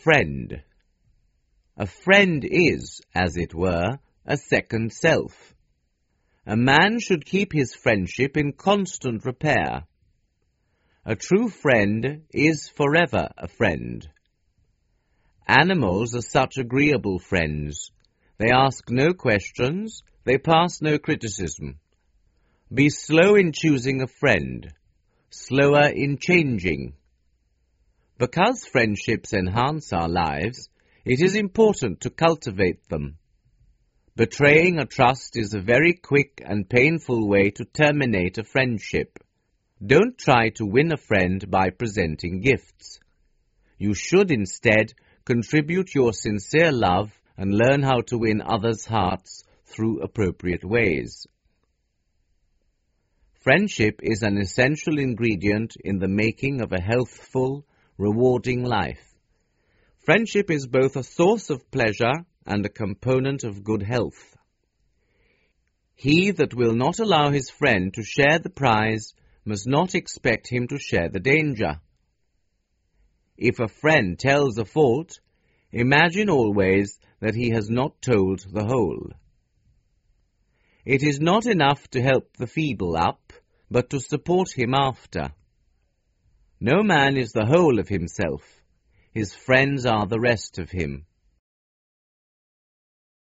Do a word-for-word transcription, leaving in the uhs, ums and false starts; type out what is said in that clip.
friend. A friend is, as it were, a second self. A man should keep his friendship in constant repair. A true friend is forever a friend. Animals are such agreeable friends. They ask no questions, they pass no criticism. Be slow in choosing a friend, slower in changing. Because friendships enhance our lives, it is important to cultivate them. Betraying a trust is a very quick and painful way to terminate a friendship. Don't try to win a friend by presenting gifts. You should instead contribute your sincere love and learn how to win others' hearts through appropriate ways. Friendship is an essential ingredient in the making of a healthful, rewarding life. Friendship is both a source of pleasure and a component of good health. He that will not allow his friend to share the prize must not expect him to share the danger. If a friend tells a fault, imagine always that he has not told the whole. It is not enough to help the feeble up, but to support him after. No man is the whole of himself. His friends are the rest of him.